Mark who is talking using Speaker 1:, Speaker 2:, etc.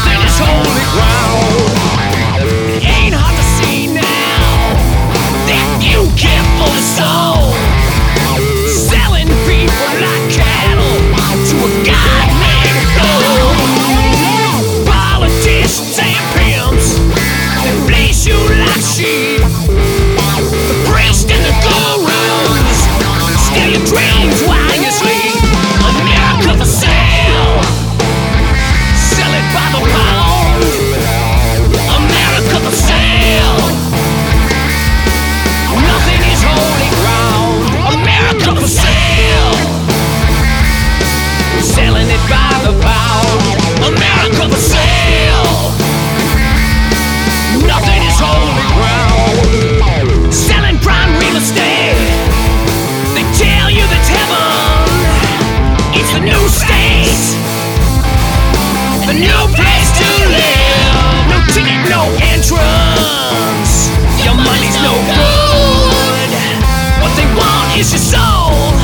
Speaker 1: Nothing is holy ground. It ain't hard to see now that you can't fool the soul. Selling people like cattle to a god named gold. Politicians and pimps, they fleece you like sheep. The priest and the gurus steal your dreams while you sleep. America for sale, sell it by the pound. America for sale, nothing is holy ground. America for sale, selling it by the pound. America for sale, nothing is holy ground. Selling prime real estate, they tell you that's heaven. It's the new state, the new place to live. No ticket, no entrance. Your money's no good. What they want is your soul.